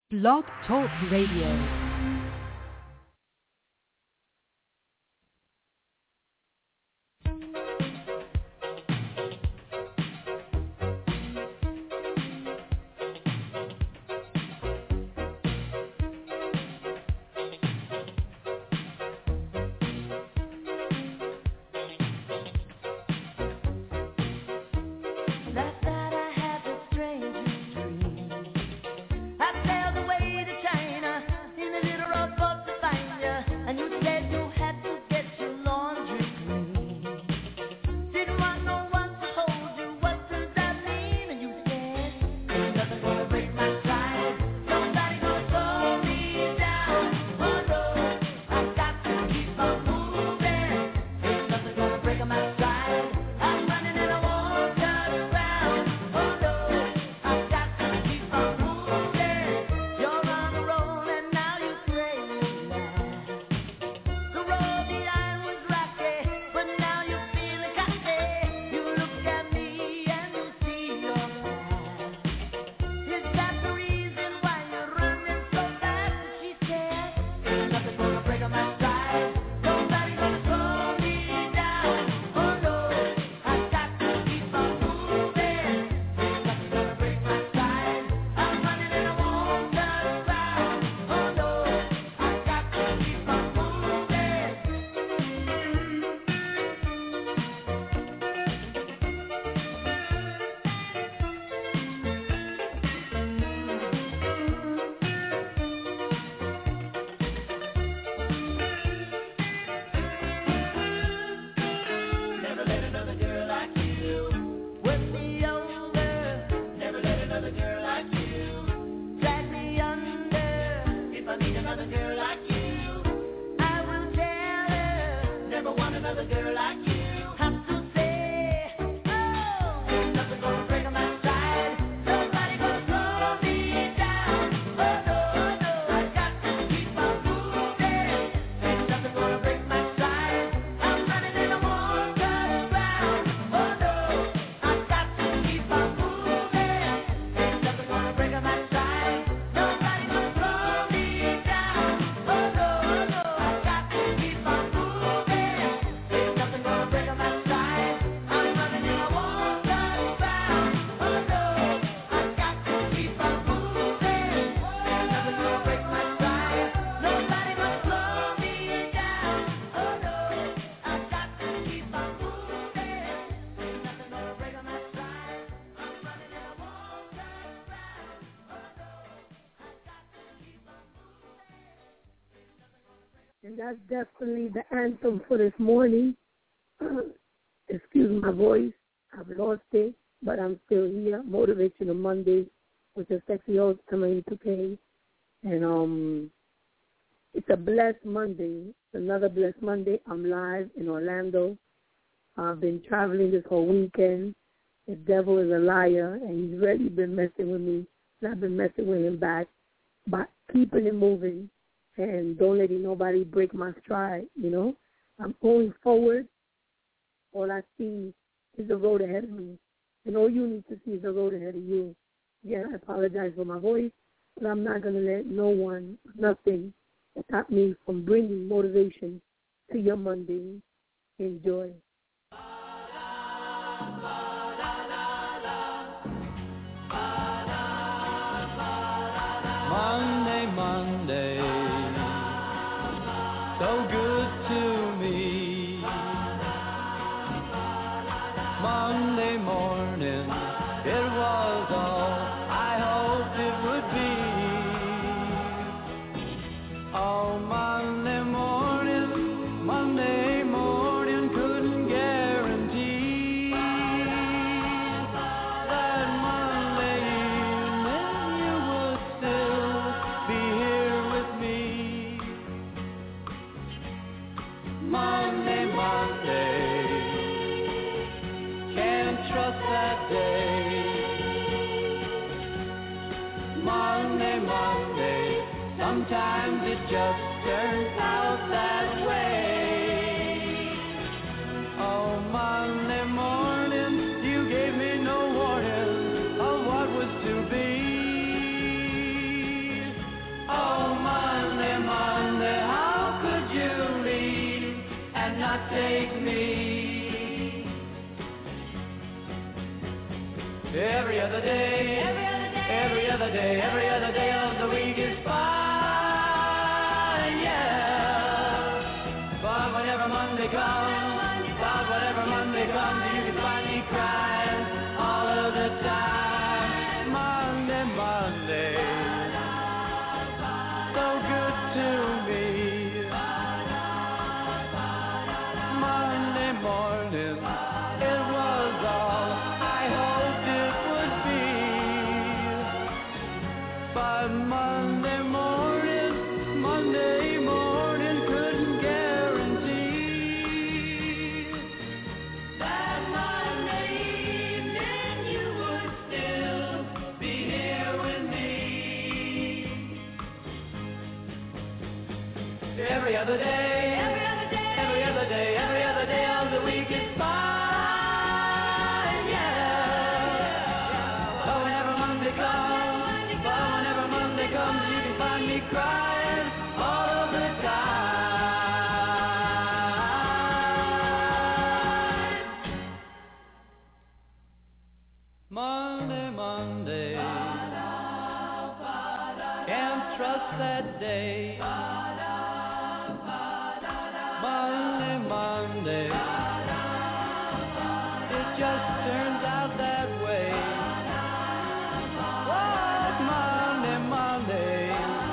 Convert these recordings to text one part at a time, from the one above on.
Blog Talk Radio. And that's definitely the anthem for this morning. Excuse my voice. I've lost it, but I'm still here. Motivational Monday with the sexy host, Emily Touquet. And it's a blessed Monday. It's another blessed Monday. I'm live in Orlando. I've been traveling this whole weekend. The devil is a liar, and he's really been messing with me. And I've been messing with him back, but keeping it moving. And don't let nobody break my stride, you know. I'm going forward. All I see is the road ahead of me. And all you need to see is the road ahead of you. Yeah, I apologize for my voice, but I'm not going to let no one, nothing, stop me from bringing motivation to your Monday. Enjoy. Monday, so good to me. Monday morning, it was all I hoped it would be. Oh, Monday morning, couldn't guarantee that Monday evening you would still be here with me. Monday, can't trust that day. Monday, sometimes it just turns out that way. Oh, Monday morning, you gave me no warning of what was to be. other day of the week is fine, yeah. But whenever Monday comes, you can find me crying all of the time. Monday, so good to me. Monday morning, it was all I hoped it would be. But Monday morning couldn't guarantee that Monday evening you would still be here with me. Every other day of the week is fine, yeah. But whenever Monday comes, you can find me crying all of the time. Monday, can't trust that day. Monday, it just turns out that way. Oh, Monday,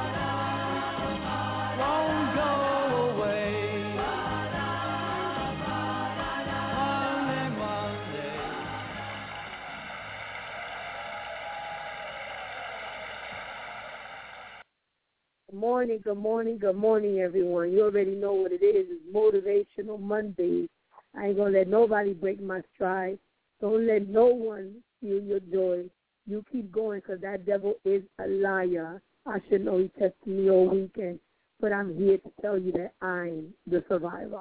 won't go away. Monday. Good morning, everyone. You already know what it is. It's Motivational Monday. I ain't going to let nobody break my stride. Don't let no one steal your joy. You keep going because that devil is a liar. I should know he tested me all weekend, but I'm here to tell you that I'm the survivor.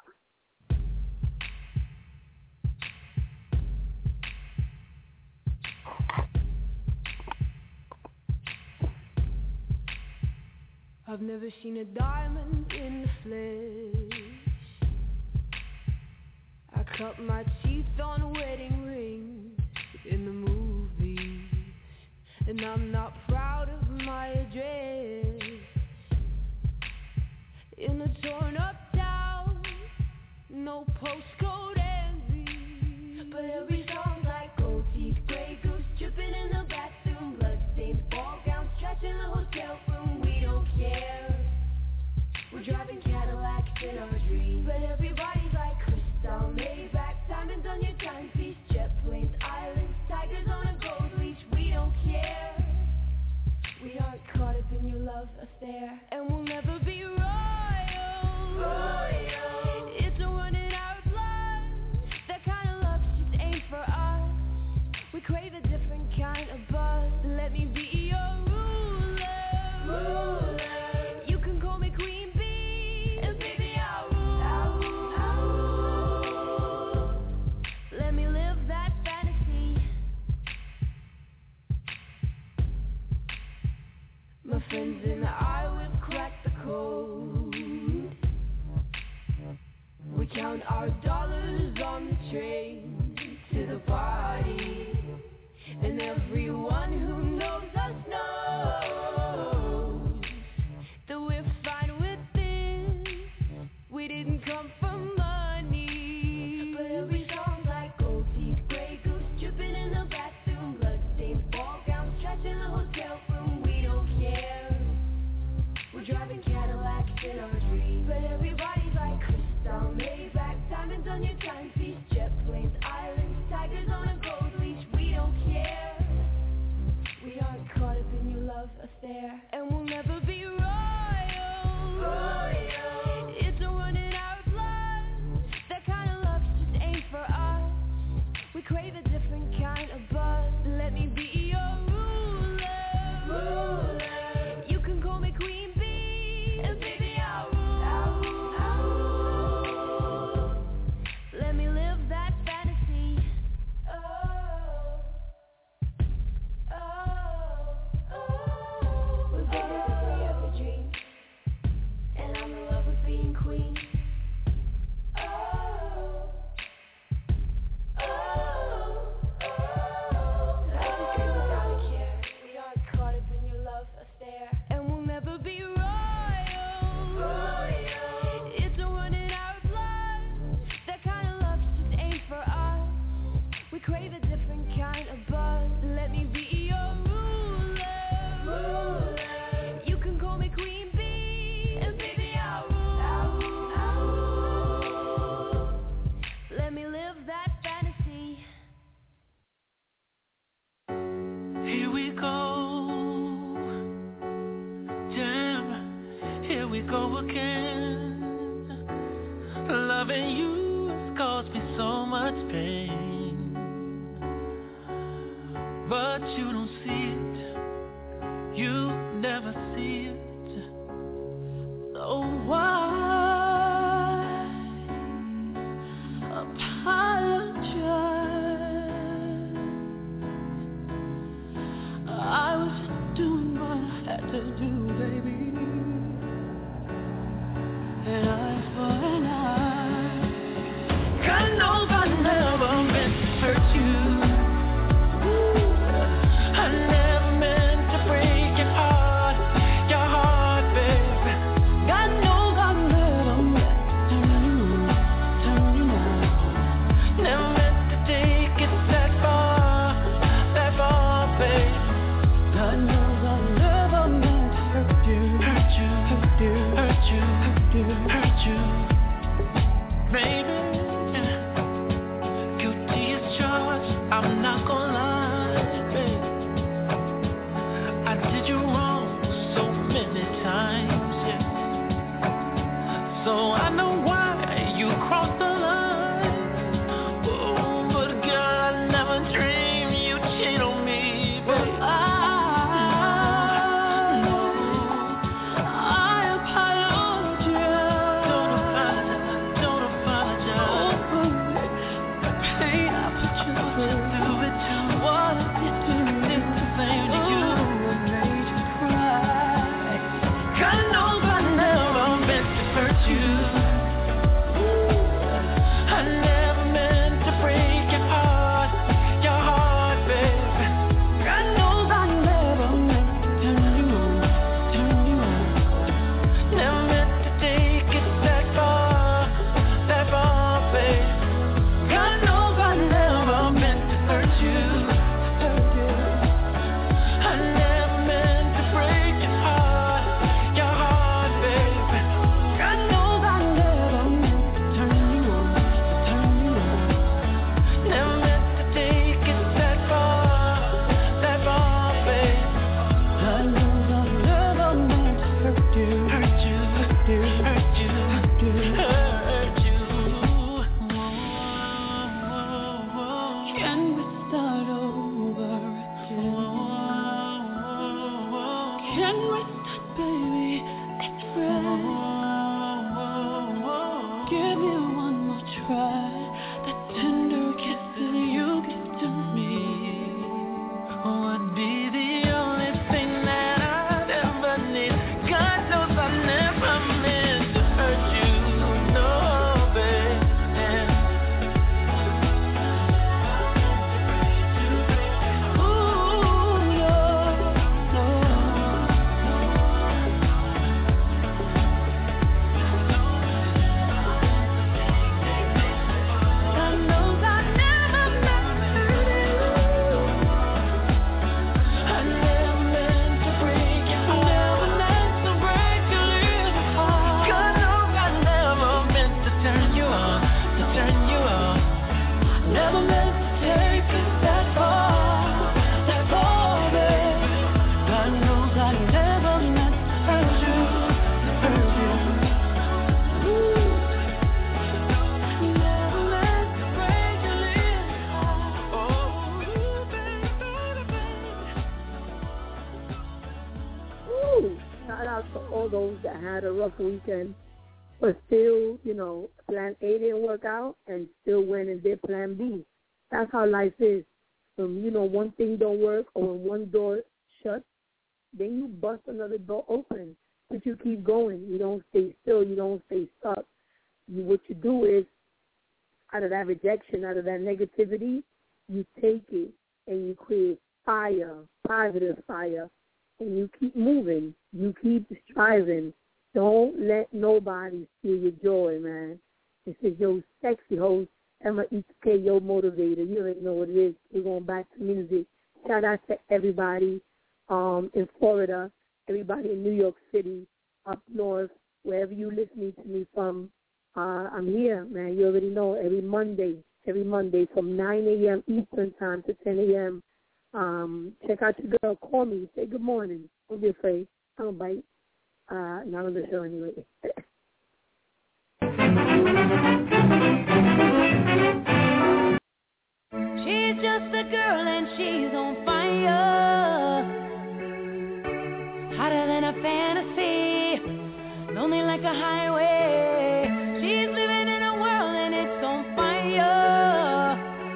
I've never seen a diamond in the flesh. I cut my teeth on wedding rings in the movies, and I'm not proud of my address. In a torn up town, no postcode envy, but every song's like gold teeth, gray goose dripping in the bathroom, bloodstains, ball gowns, trash in the hotel room. We don't care. We're driving Cadillacs in our dreams, but everybody's like crystal, Maybach, diamonds on your timepiece, jet planes, islands, tigers on a gold leash. We don't care. We aren't caught up in your love affair, and we'll never be royal. It's a run in our blood. That kind of love just ain't for us. We crave a different kind of buzz. Let me be your ruler. You can call me Queen Bee, and baby I'll rule. Let me live that fantasy. My friends and I would crack the code. We count our dollars on the train to the party, and everyone who knows us knows that we're fine with this. We didn't come for money, but every song's like gold teeth, gray goose dripping in the bathroom, bloodstains, ball gowns, trash in the hotel room. We don't care. We're driving Cadillacs in our dreams, but everybody's like crystal, Maybach, diamonds on your timepiece, jet planes, islands, tigers on a gold leash. We don't care. We aren't we go again. Loving you has caused me so much pain, but you don't see it, you never see it. So why apologize? I was just doing what I had to do, baby. And eye for an eye. God knows I never meant to hurt you. I never meant to break your heart, baby. God knows I never meant to turn you out. Never meant to take it that far, baby. God knows I never meant to hurt you. Baby, guilty as charged, I'm not gonna lie, babe. I did you wrong so many times, yeah. So I know why you crossed the line. Oh, but girl, I never dreamed you'd cheat on me, babe. Rough weekend, but still, plan A didn't work out and still went and did plan B. That's how life is. One thing don't work or when one door shuts, then you bust another door open. But you keep going. You don't stay still. You don't stay stuck. What you do is, out of that rejection, out of that negativity, you take it and you create fire, positive fire, and you keep moving. You keep striving. Don't let nobody steal your joy, man. This is your sexy host, Emma EK, your motivator. You already know what it is. We're going back to music. Shout out to everybody in Florida, everybody in New York City, up north, wherever you listening to me from. I'm here, man. You already know every Monday from 9 a.m. Eastern time to 10 a.m. Check out your girl. Call me. Say good morning. Don't be afraid. Don't bite. not on the show anyway. She's just a girl and she's on fire, hotter than a fantasy, lonely like a highway. She's living in a world and it's on fire,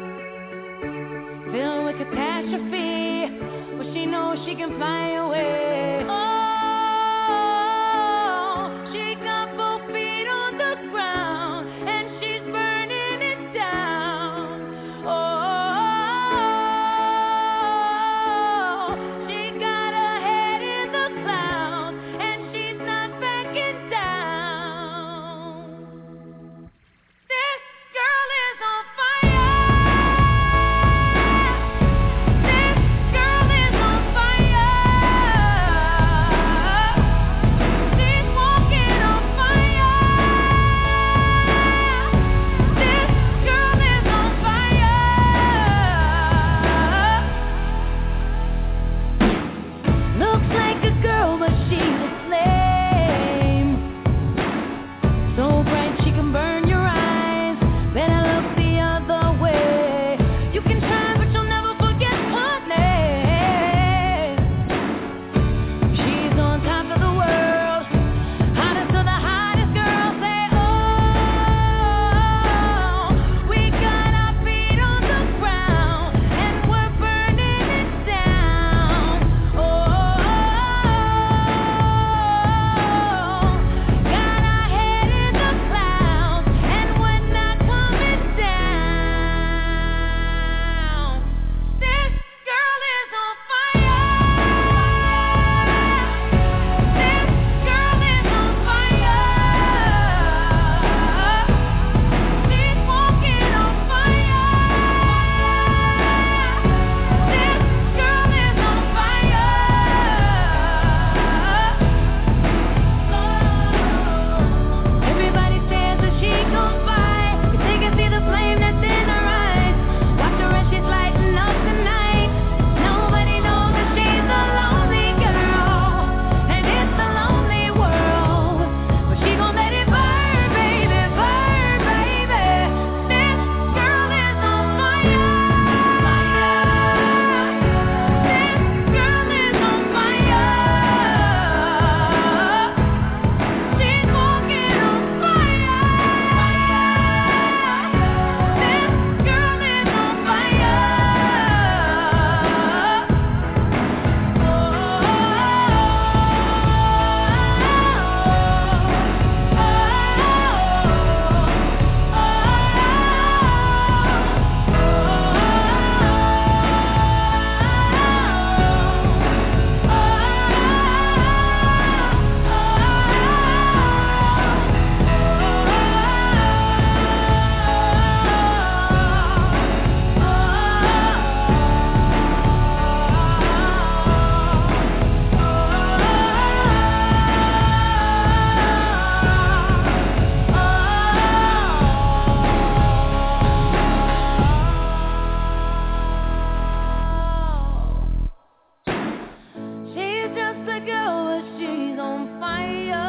filled with catastrophe, but she knows she can fly away. Oh, she got both feet on the ground and she's burning it down. Oh, she got her head in the clouds and she's not backing down. This girl is on fire. This girl is on fire. She's walking on fire. This girl is on fire. Looks like a girl, but she's a flame. So bright she can burn your eyes. Better look the other way. You can try, but you'll never forget her name. She's on top of the world, hottest of the hottest girls. Say, oh, we got our feet on the ground and we're burning it down. Oh, got our head in the clouds and we're not coming down. This girl is on fire. This girl is on fire. She's walking on fire. This girl is on fire. Everybody stares as she goes by, 'cause they can see the flame that's in her eyes. Watch her as she's lighting up the night. Nobody knows that she's a lonely girl, and it's a lonely world. But she gon' let it burn, baby, burn, baby. This girl is on fire. This girl is on fire. She's walking on fire. This girl is on fire. She's just a girl, but she's on fire.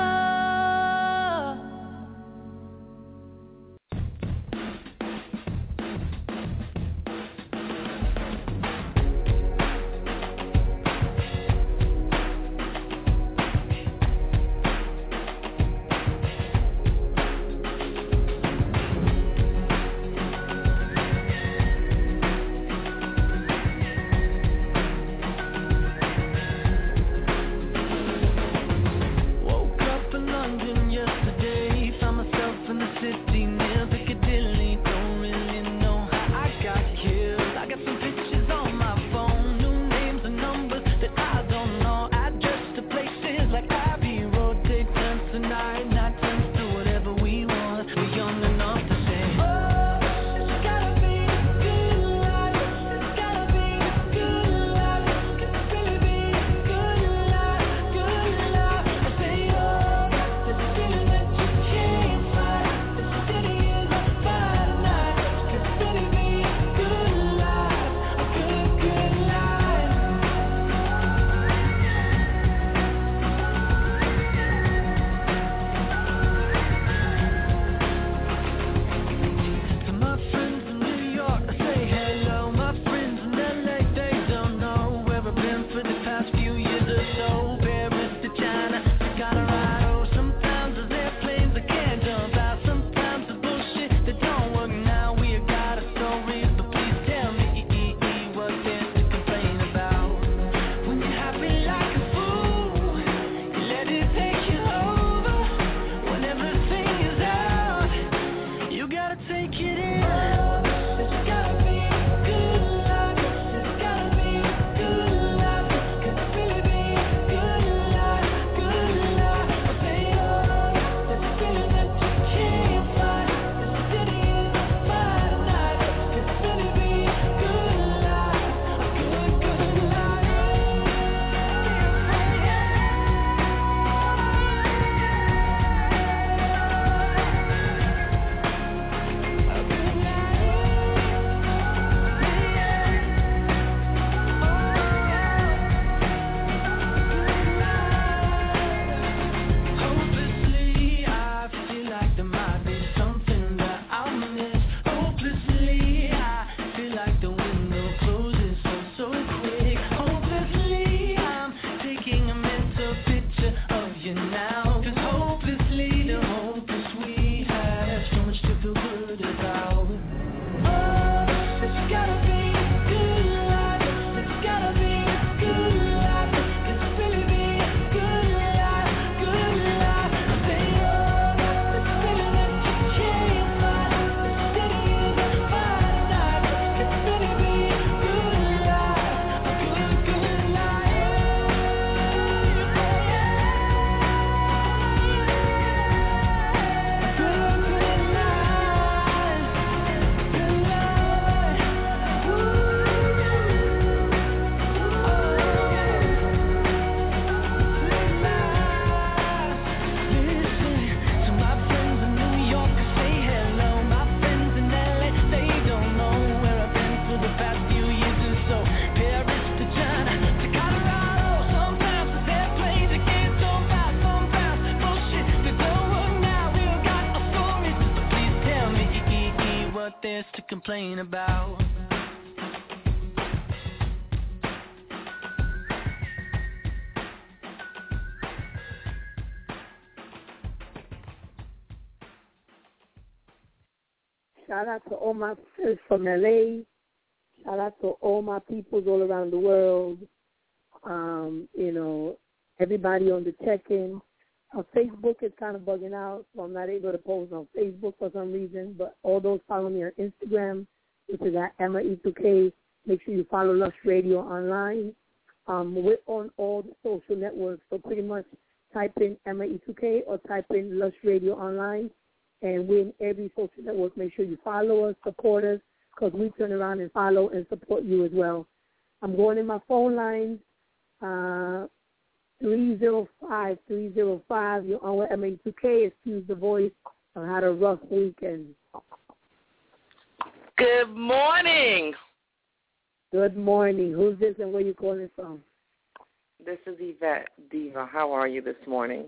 complain about. Shout out to all my friends from LA. Shout out to all my peoples all around the world. Everybody on the check-in. Facebook is kind of bugging out, so I'm not able to post on Facebook for some reason. But all those follow me on Instagram, which is at Emma E2K. Make sure you follow Lush Radio online. We're on all the social networks, so pretty much type in Emma E2K or type in Lush Radio online. And we're in every social network. Make sure you follow us, support us, because we turn around and follow and support you as well. I'm going in my phone lines, 305-305. You're on with MA2K. Excuse the voice. I had a rough weekend. Good morning. Good morning. Who's this and where you calling from? This is Yvette Diva. How are you this morning?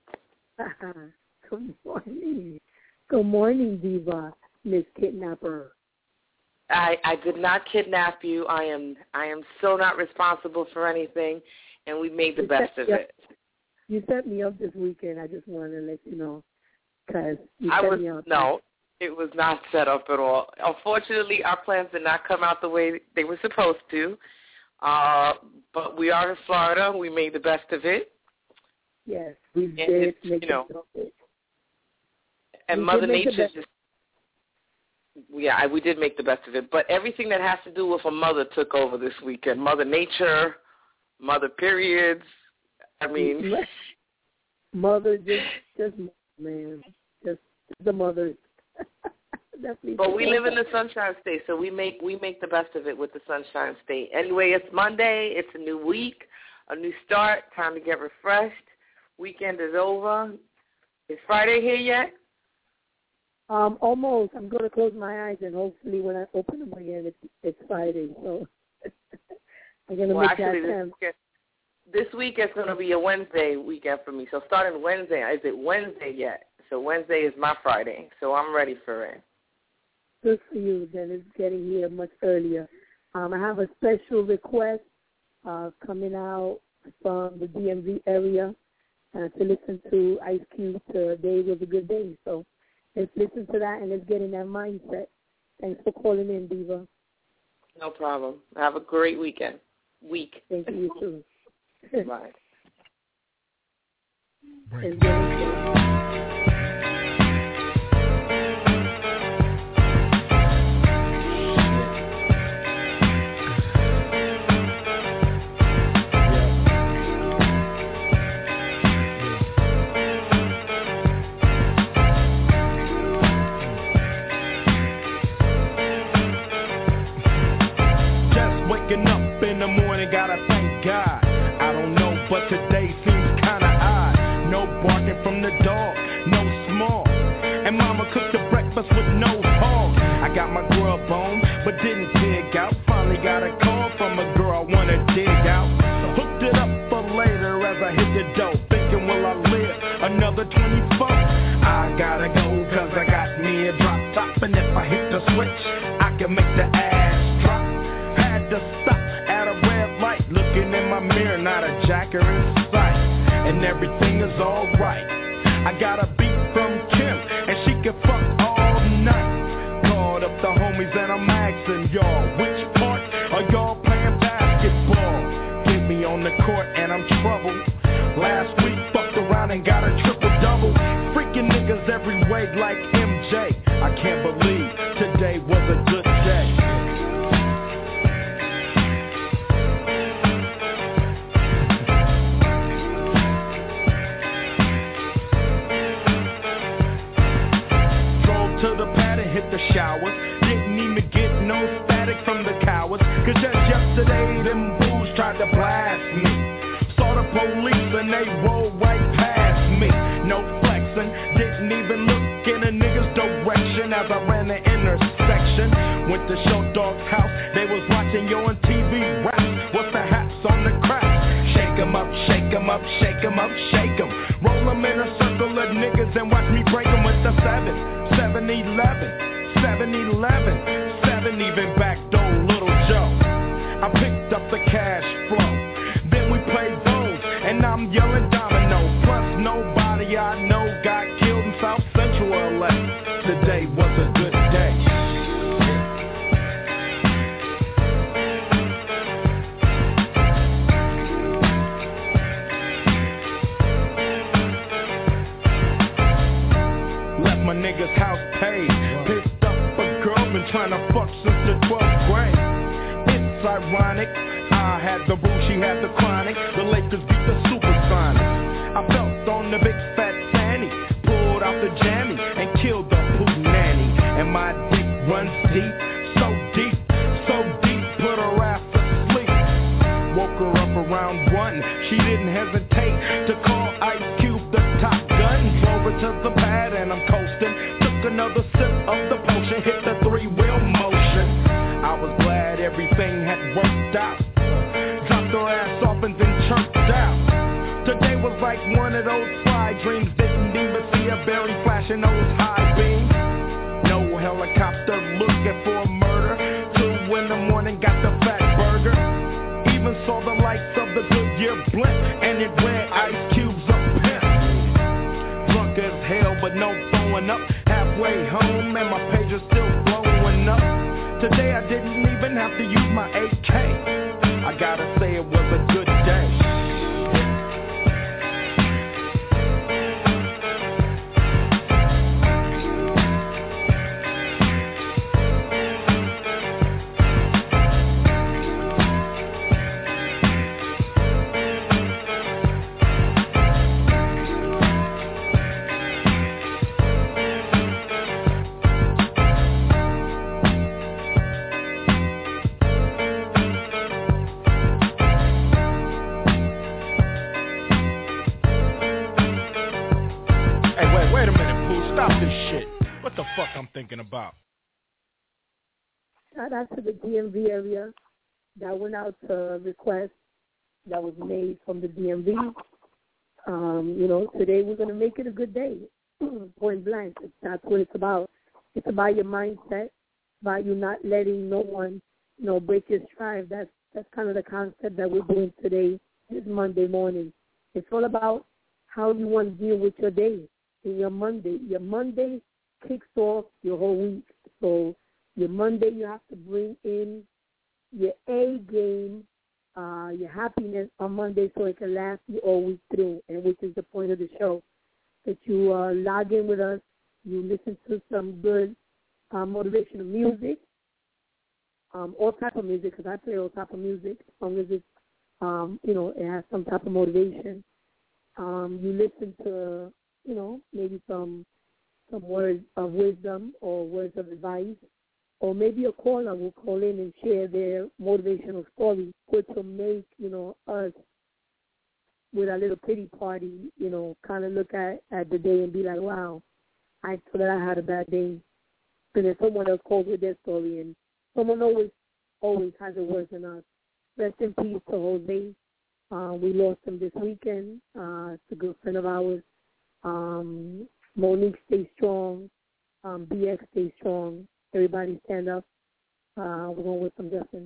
Good morning. Good morning, Diva, Miss Kidnapper. I did not kidnap you. I am so not responsible for anything, and we made the best of it. You set me up this weekend. I just wanted to let you know, because you set me up. No, it was not set up at all. Unfortunately, our plans did not come out the way they were supposed to, but we are in Florida. We made the best of it. Yes, we did make the best of it. And Mother Nature just, we did make the best of it. But everything that has to do with a mother took over this weekend. Mother Nature, mother periods. I mean, mother, just the mothers. But we live in the Sunshine State, so we make the best of it with the Sunshine State. Anyway, it's Monday. It's a new week, a new start. Time to get refreshed. Weekend is over. Is Friday here yet? Almost. I'm going to close my eyes, and hopefully when I open them again, it's Friday. So I'm going to make that attempt. This week is going to be a Wednesday weekend for me. So starting Wednesday, is it Wednesday yet? So Wednesday is my Friday. So I'm ready for it. Good for you. Then it's getting here much earlier. I have a special request coming out from the DMV area to listen to Ice Cube. Today was a good day. So let's listen to that and let's get in that mindset. Thanks for calling in, Diva. No problem. Have a great weekend. Thank you, you too. Bye. Waking up in the morning, gotta thank God. I don't know, but today seems kinda odd. No barking from the dog, no small. And mama cooked the breakfast with no hog. I got my grub on, but didn't dig out. Finally got a call from a girl I wanna dig out. Hooked it up for later as I hit the dough. Thinking, will I live another 24? I gotta go, cause I got me a drop top. And if I hit the switch, I can make the ass drop. Had to stop at a red light, looking in my mirror, not a jacker in sight, and everything is alright. I got a beat from Kim, and she can fuck all night. Called up the homies and I'm asking y'all, which part are y'all playing basketball? Get me on the court and I'm troubled. Last week fucked around and got a triple-double. Freaking niggas every way like MJ. I can't believe today was a good day. To the pad and hit the showers. Didn't even get no static from the cowards. Cause just yesterday them fools tried to blast me. Saw the police and they rolled right past me. No flexing, didn't even look in a nigga's direction as I ran the intersection. Went to Show Dog's house, they was watching you on TV rap. What's the hats on the crack? Shake 'em up, shake 'em up, shake 'em up, shake 'em. Roll 'em in a circle of niggas and watch me break 'em with the 7-11, 7-11, 7-11, and even backdoor Little Joe. I picked up the cash flow, then we played those, and I'm yelling domino. Plus nobody I know got killed in South Central LA. Today was a good day. Left my nigga's house paid, picked up a girl, been trying to fuck since the 12th grade. It's ironic, I had the boo, she had the chronic. The Lakers beat the Supersonics. I felt on the big fat fanny, pulled out the jammy and killed the poop nanny. And my dick runs deep, so deep, put her ass to sleep. Woke her up around 1, she didn't hesitate to call Ice Cube the Top Gun. Drove her to the pad and I'm coasting. Took another sip of the potion, hit the 3-wheel motion. I was glad everything had worked out. Dropped her ass off and then chirped out. Today was like one of those fly dreams. Didn't even see a berry flashing those high beams. No helicopter looking for a murder. 2 in the morning got the fat burger. Even saw the lights of the Goodyear blimp, and it read Ice Cube's a pimp. Drunk as hell but no throwing up. Halfway home and my page is still blowing up. Today I didn't even have to use my AK. I gotta say it was a good day. Wait a minute, Pooh, stop this shit. What the fuck I'm thinking about? Shout out to the DMV area. That went out to a request that was made from the DMV. Today we're going to make it a good day. Point blank. That's what it's about. It's about your mindset, about you not letting no one, break your stride. That's kind of the concept that we're doing today, this Monday morning. It's all about how you want to deal with your day. In your Monday kicks off your whole week. So your Monday, you have to bring in your A game, your happiness on Monday, so it can last you all week through. And which is the point of the show, that you log in with us, you listen to some good motivational music, all type of music, because I play all type of music, as long as it's it has some type of motivation. You listen to maybe some words of wisdom or words of advice, or maybe a caller will call in and share their motivational story, which will make, us with a little pity party, kind of look at the day and be like, wow, I thought that I had a bad day. And then someone else calls with their story, and someone always has it worse than us. Rest in peace to Jose. We lost him this weekend. It's a good friend of ours. Monique, stay strong. BX, stay strong. Everybody stand up. We're going with some Justin.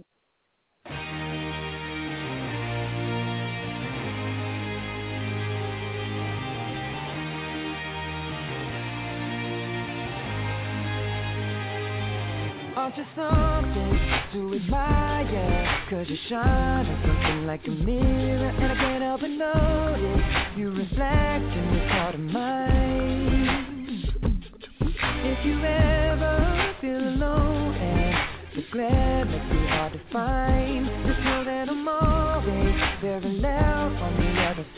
Aren't you something to admire? 'Cause you shine on something like a mirror, and I can't help but notice you reflect in this heart of mine. If you ever feel alone and the glare makes it hard to find, just know that I'm always very loud on the other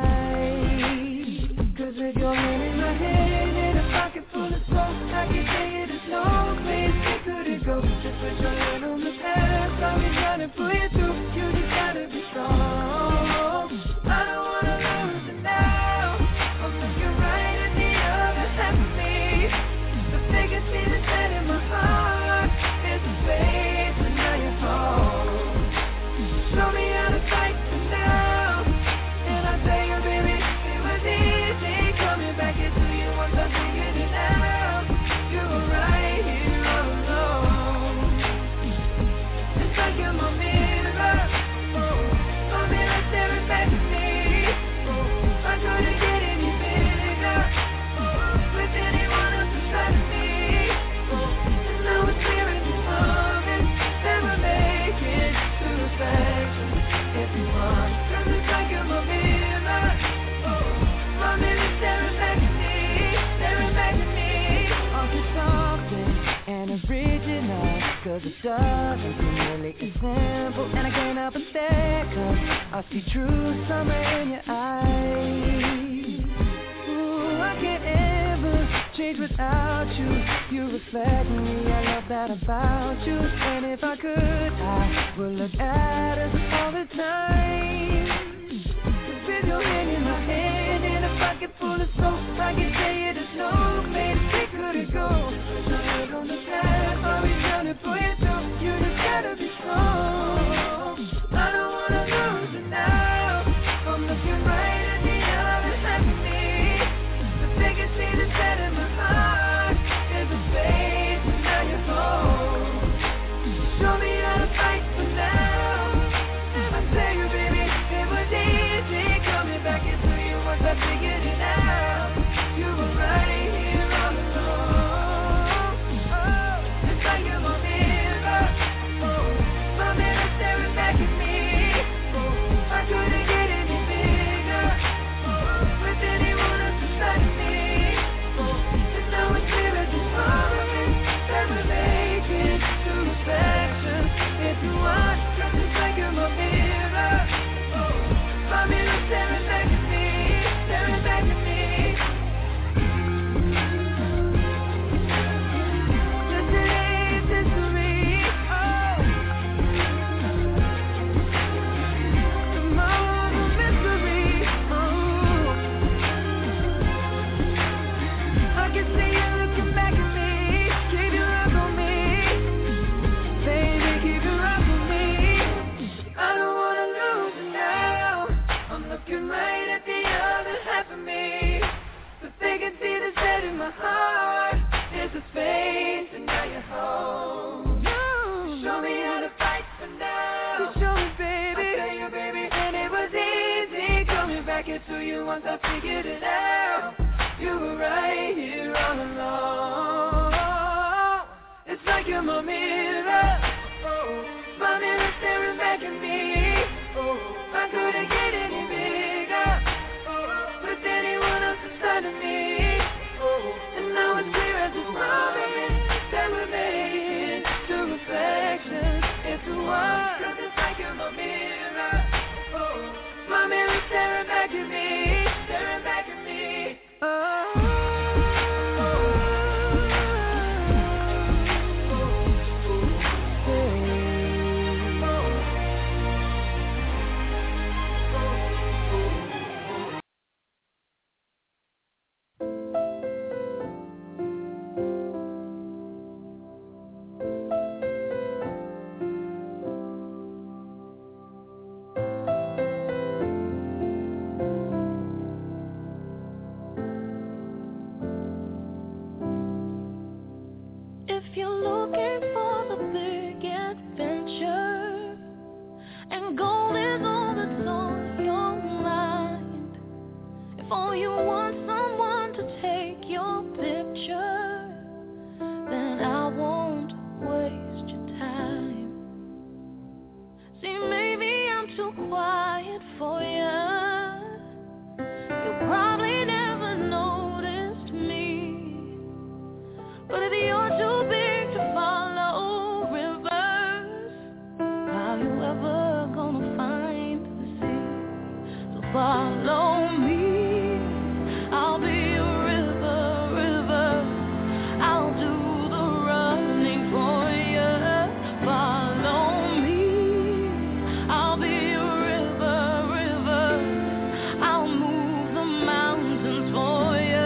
side. 'Cause with your hand in my hand and a pocket full of smoke, I can say it is no place we couldn't go. Just put your hand on the past, I'll be trying to pull you through. You just gotta be strong. I don't wanna lose it now. I'll put you right at the other half of me. The biggest thing that's set in my heart is the faith when now you're home. Show me how to fight for now, and I'll tell you, baby, stay with me. doesn't seem really as simple, and I can't help but stare, 'cause I see true summer in your eyes. Ooh, I can't ever change without you. You reflect me, I love that about you. And if I could, I would look at us all the time. With your hand in my hand, in a pocket full of soap, I can tell you there's no place we couldn't go. Somewhere on the path, always running for you, so you just gotta be strong. I don't wanna lose it now. I'm looking right at the other half of me. The biggest thing that's set in my heart is a space, and now you're home. Show me how to fight for now. I tell you, baby, it was easy coming back into you once I figured it out. You were right here all along. Oh, it's like you're my mirror. Oh, my mirror staring back at me. Oh, I couldn't get any bigger. Oh, with anyone else beside me. Oh, and now it's clear as it's morning that we're making two reflections into one. 'Cause it's like you're my mirror. Oh, my mirror staring back at me, staring back at me. Yesterday's history. Oh, tomorrow's a mystery. Oh, I can see you looking back at me. Keep your eyes on me, baby. Keep your eyes on me. I don't wanna lose it now. I'm looking right at the other half of me. The vacancy that's set in my heart is a space, and now you're home. Show me how to fight for now. You show me, baby. I tell you, baby, and it was easy coming back into you once I figured it out. You were right here all along. It's like you're my mirror. Oh, my mirror staring back at me. Oh, I couldn't get any bigger. Oh, with anyone else inside of me. Oh, and now it's clear as it's morning that we're making two reflections into one. 'Cause it's like you're my mirror. Oh, my mirror staring back at me, staring back at me. If you're looking for the big adventure and gold is all that's on your mind, if all you want someone to take your picture, then I won't waste your time. See, maybe I'm too quiet for you. You probably never noticed me. But if you're too big to follow rivers, how you ever gonna find the sea? So follow me, I'll be your river, river. I'll do the running for you. Follow me, I'll be your river, river. I'll move the mountains for you.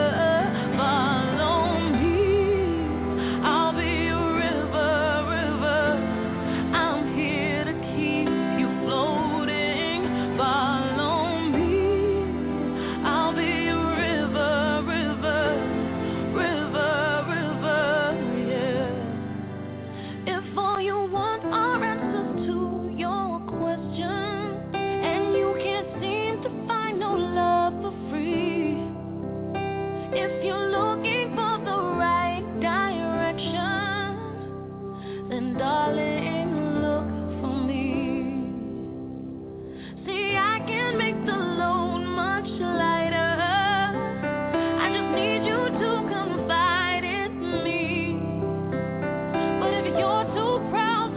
Follow me, I'll be your river, river. I'm here to keep you floating. Follow me, I'll be your river, river, river, river, yeah. If all you want are answers to your questions, and you can't seem to find no love for free, if you're looking for the right direction, then darling, look for me. See, I can make the load much lighter. I just need you to confide in me. But if you're too proud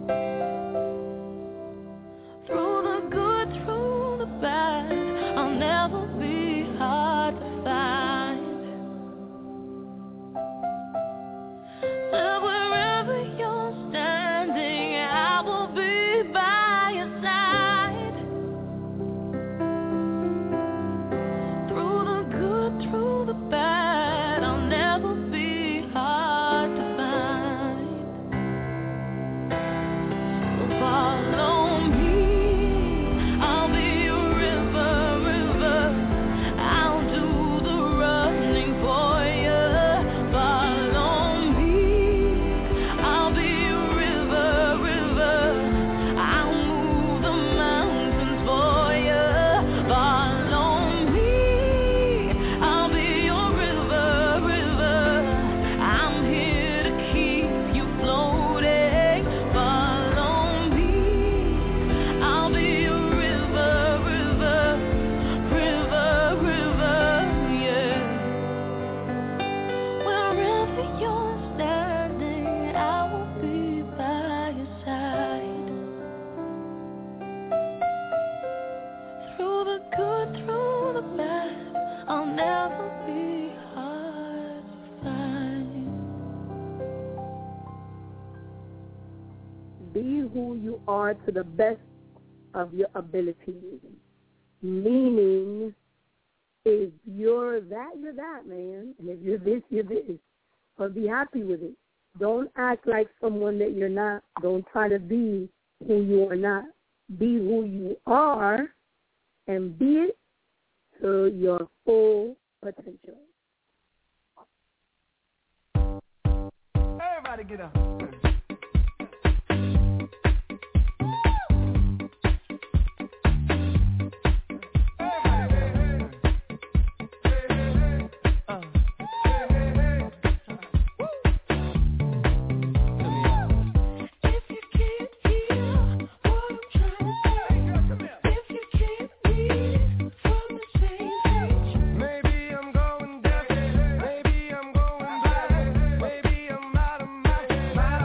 To the best of your abilities. Meaning, if you're that, man. And if you're this, you're this. But be happy with it. Don't act like someone that you're not. Don't try to be who you are not. Be who you are and be it to your full potential. Everybody get up. Maybe I'm out of my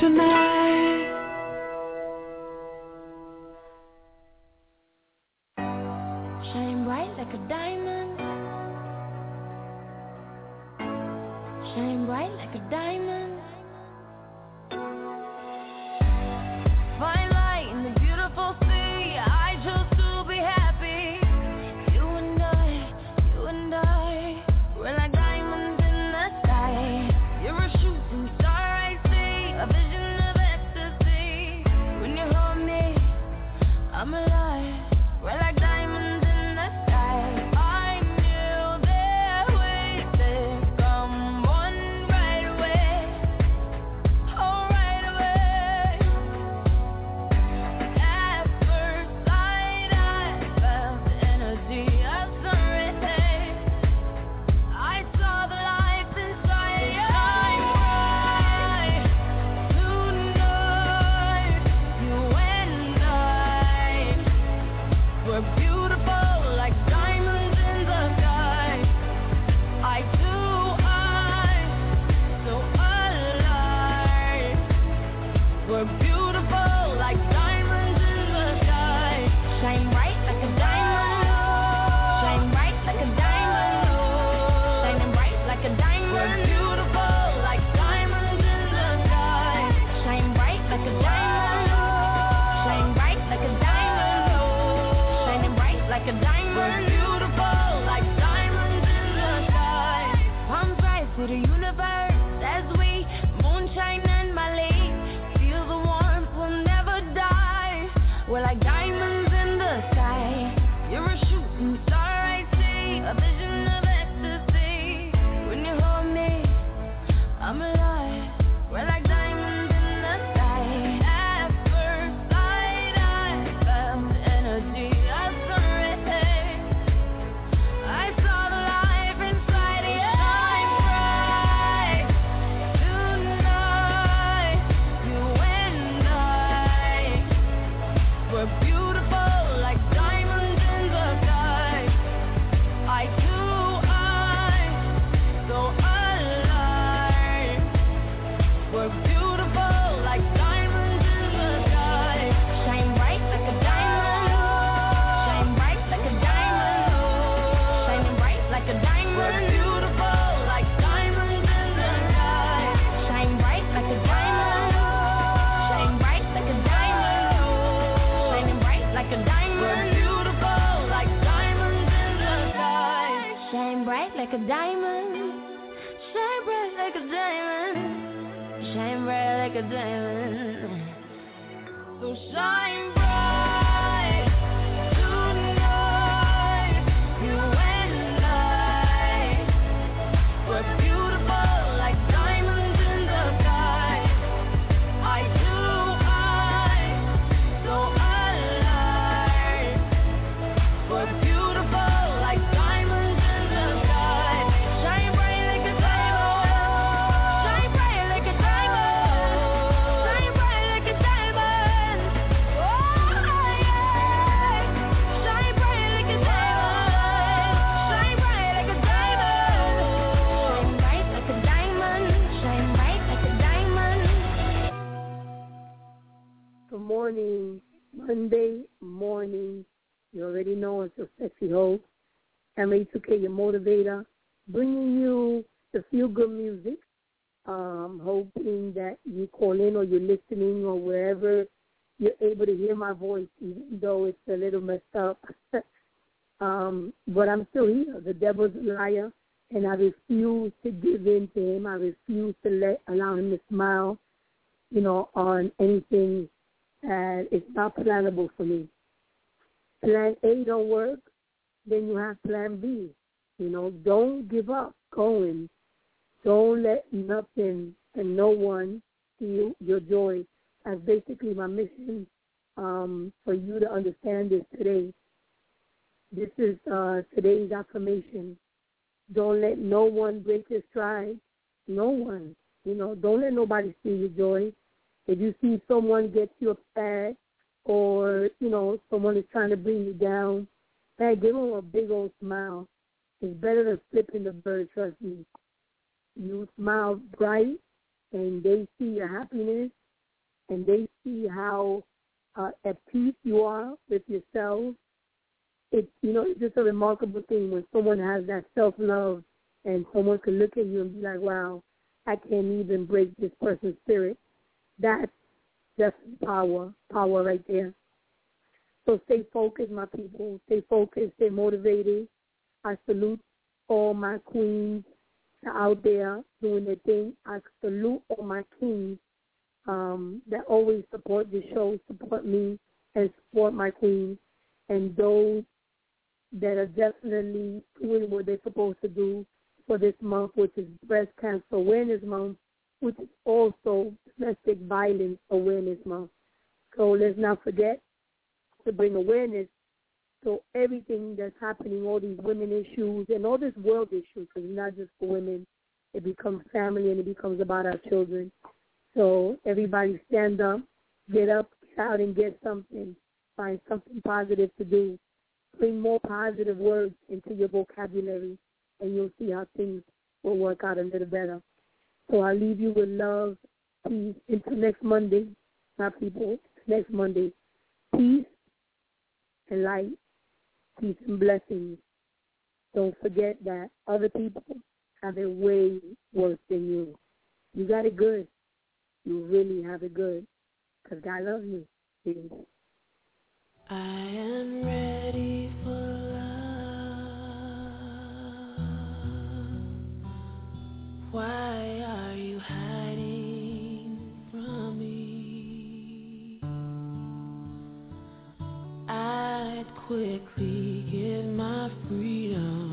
tonight. Shine bright like a diamond. Shine bright like a diamond. Fine light in the beautiful sea. I chose to be happy. You and I, we're like diamonds in the sky. You're a shooting star I see, a vision of ecstasy. When you hold me, I'm alive. We're like diamonds in the sky. I knew there waited someone right away. Oh, right away. At first sight, I felt the energy of sun rays. I saw the light inside you. Shine bright tonight. You and I were beautiful like diamonds in the sky. Eye to eye, so alive. We're beautiful like diamonds in the sky. Shine bright like a diamond. Shine bright like a diamond. Shining bright like a diamond. We're beautiful like diamonds in the sky. Shine bright like a diamond. Shine bright like a diamond. Shining bright like a diamond. We're beautiful like diamonds in the sky. Palms rise to the universe as we moonshine and Malay. Feel the warmth, we'll never die. We're like diamonds in the sky. You're a shooting star I see, a vision of ecstasy. When you hold me, I'm alive. We're like diamonds in the sky. At first sight, I felt the energy of sun rays. I saw the life inside you. Shine bright tonight. You and I were beautiful like diamonds in the sky. Eye to eye, so alive. We're beautiful like diamonds in the sky. Shine bright like a diamond. Shine bright like a diamond. Shining bright like a diamond. We're beautiful like diamonds in the sky. Shine bright like a diamond. Shine bright like a diamond. Shining bright like a diamond. We're beautiful like diamonds in the sky. Shine bright like a diamond. Shine bright like a diamond. Shine bright like a diamond. So shine bright tonight. You and I were beautiful like diamonds in the sky. Eye to eye, so alive. We're beautiful like diamonds in the sky. Shine bright like a diamond. Shine bright like a diamond. Shine bright like a diamond. Oh yeah. Shine bright like a diamond. Shine bright like a diamond. Shine bright like a diamond. Shine bright like a diamond. Good morning, Monday morning. You already know it's your sexy host, MA2K, your motivator, bringing you the feel-good music. Hoping that you call in or you're listening or wherever you're able to hear my voice, even though it's a little messed up. But I'm still here. The devil's a liar, and I refuse to give in to him. I refuse to allow him to smile, on anything that is not plannable for me. Plan A don't work, then you have plan B. Don't give up going. Don't let nothing and no one steal your joy. That's basically my mission for you to understand this today. This is today's affirmation. Don't let no one break your stride. No one. Don't let nobody steal your joy. If you see someone get you upset or, someone is trying to bring you down, give them a big old smile. It's better than flipping the bird, trust me. You smile bright and they see your happiness, and they see how at peace you are with yourself, it's just a remarkable thing when someone has that self-love and someone can look at you and be like, wow, I can't even break this person's spirit. That's just power right there. So stay focused, my people. Stay focused, stay motivated. I salute all my queens out there doing their thing. I salute all my kings that always support the show, support me, and support my queens, and those that are definitely doing what they're supposed to do for this month, which is Breast Cancer Awareness Month, which is also Domestic Violence Awareness Month. So let's not forget to bring awareness to everything that's happening, all these women issues and all this world issues, because it's not just for women. It becomes family and it becomes about our children. So everybody stand up, get up, get out and get something. Find something positive to do. Bring more positive words into your vocabulary, and you'll see how things will work out a little better. So I'll leave you with love, peace, until next Monday, my people, next Monday. Peace and light, peace and blessings. Don't forget that other people have it way worse than you. You got it good. You really have it good, because God loves you. Peace. I am ready for love. Why are you hiding from me? I'd quickly give my freedom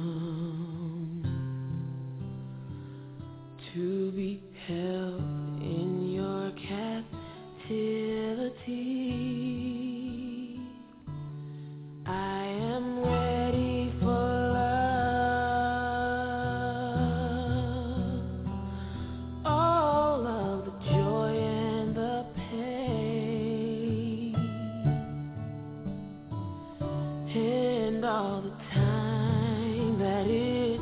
to be held in your captivity. I am ready for love. All of the joy and the pain, and all the time that it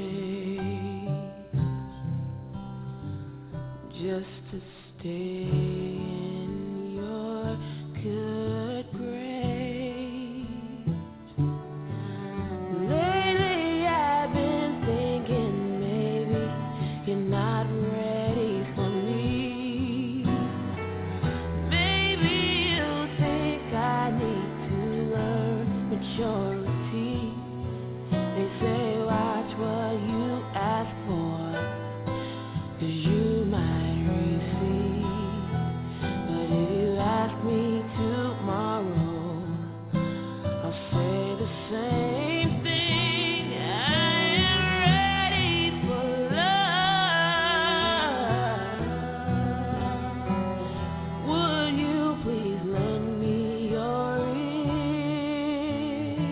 takes just to stay in your good grace. Lately I've been thinking maybe you're not ready for me. Maybe you think I need to learn maturity. They say watch what you ask for, 'cause you might receive. But if you ask me tomorrow, I'll say the same thing. I am ready for love. Would you please lend me your ear?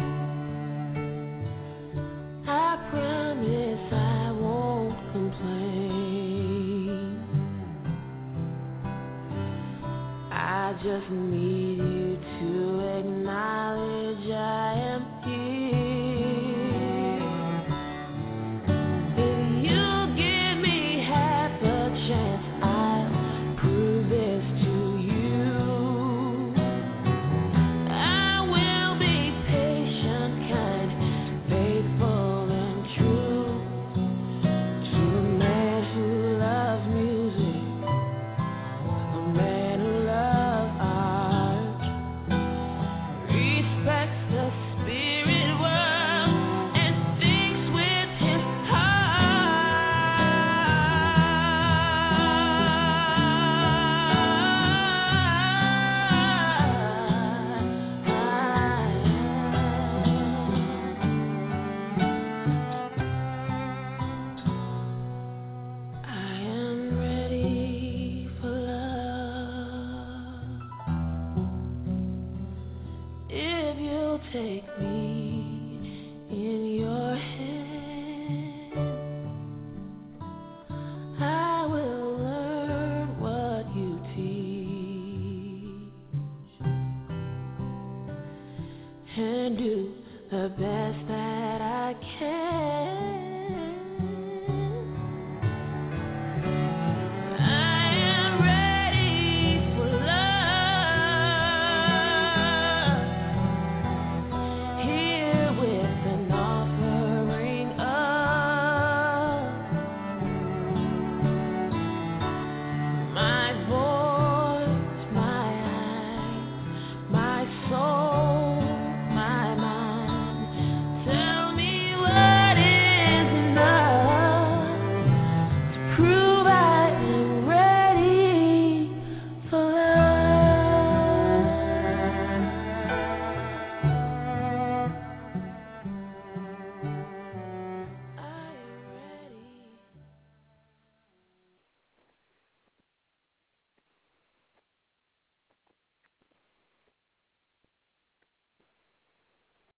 I promise I won't complain. I just need you to acknowledge I am here. If you give me half a chance, I'll prove this to you. I will be patient, kind, faithful and true to a man who loves music, a man who loves art, respects the spirit world, and thinks with his I am ready for love. If you'll take me in your hand, I will learn what you teach and do the best